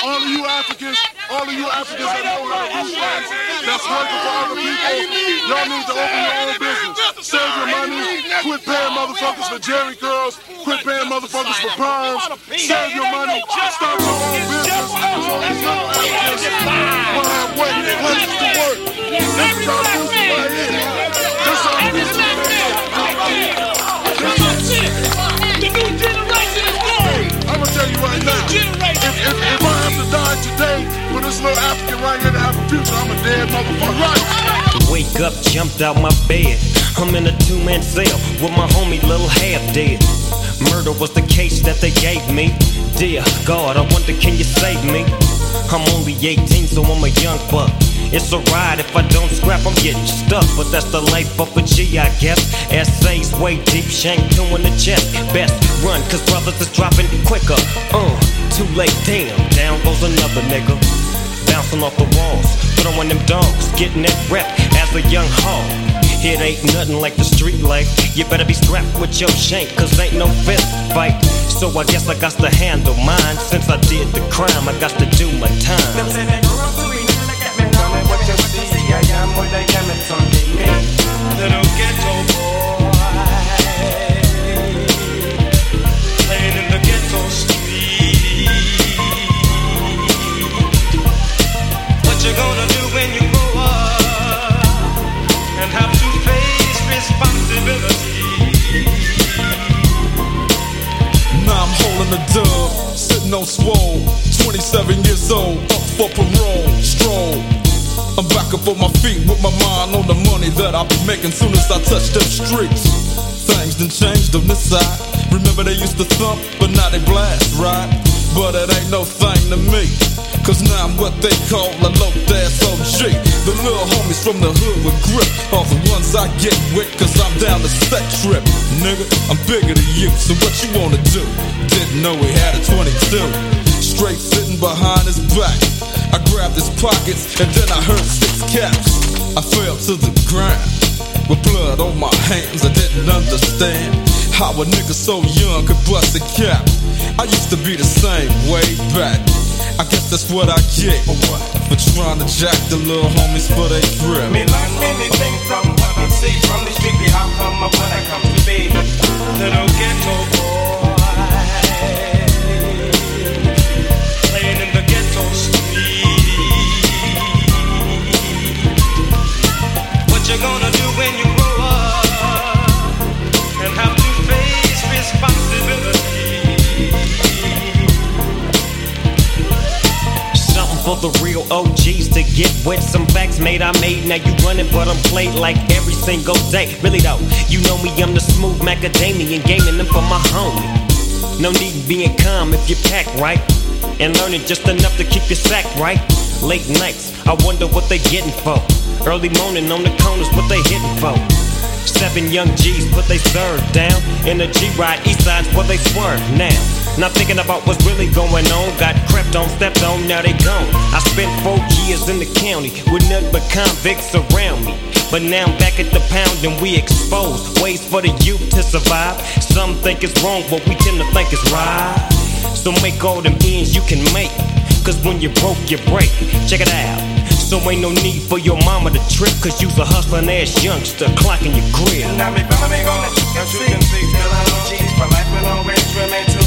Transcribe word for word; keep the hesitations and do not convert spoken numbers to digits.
all of you Africans, all of you Africans that know how to do things, that's working for other people, y'all need to open your own business. Save your money, quit paying motherfuckers for Jerry curls, quit paying motherfuckers for perms, save your money, start your own business. So these little Africans will have way, places to work. This is y'all music right here. This is our music right here. The new generation is born. I'm gonna tell you right now, if, if, if I have to die today for this little African right here to have a future, I'm a dead motherfucker. Right. Wake up, jumped out my bed. I'm in a two-man cell with my homie Little Half Dead. Murder was the case that they gave me. Dear God, I wonder can you save me? I'm only eighteen, so I'm a young buck. It's a ride, if I don't scrap, I'm getting stuck. But that's the life of a G, I guess. Essays way deep, shank two in the chest. Best run, cause brothers is dropping quicker. Uh, too late, damn, down goes another nigga. Bouncing off the walls, throwing them dogs, getting that rep as a young hog. It ain't nothing like the street life. You better be strapped with your shank, cause ain't no fist fight. So I guess I got to handle mine. Since I did the crime, I got to do my time. Them say they grew up to be new, like me, tell me what you see. I am what I am, it's on me. Little ghetto boy, playing in the ghetto street. What you gonna do when you grow up and have to face responsibility? Now I'm holding the dub, sitting on swole, twenty-seven years old, up for parole, stroll. I'm back up on my feet with my mind on the money that I'll be making soon as I touch them streets. Things done changed on this side. Remember they used to thump, but now they blast, right? But it ain't no thing to me, cause now I'm what they call a low-ass O G. The little homies from the hood with grip are the ones I get with, cause I'm down the set trip. Nigga, I'm bigger than you, so what you wanna do? Didn't know he had a twenty-two. Straight sitting behind his back, I grabbed his pockets and then I heard six caps. I fell to the ground with blood on my hands. I didn't understand how a nigga so young could bust a cap. I used to be the same way back. I guess that's what I get for trying to jack the little homies for they grip. Me learn many things from what I see from the street. How come up when I come to be little ghetto boy, playing in the ghetto street. What you gonna do when you grow up and have to face responsibility? For the real O Gs to get with some facts made I made. Now you running but I'm played like every single day. Really though, you know me, I'm the smooth macadamian, gaming them for my homie. No need in being calm if you pack right, and learning just enough to keep your sack right. Late nights, I wonder what they getting for. Early morning on the corners, what they hitting for. Seven young G's put they serve down in a G-Ride, east side's where they swerve now. Not thinking about what's really going on. Got crept on, stepped on, now they gone. I spent four years in the county with nothing but convicts around me. But now I'm back at the pound and we expose ways for the youth to survive. Some think it's wrong, but we tend to think it's right. So make all them ends you can make, cause when you broke, you break. Check it out. So ain't no need for your mama to trip, cause you's a hustling ass youngster clocking your grill. Now me family gonna you can see, still I know G's for life and always remain.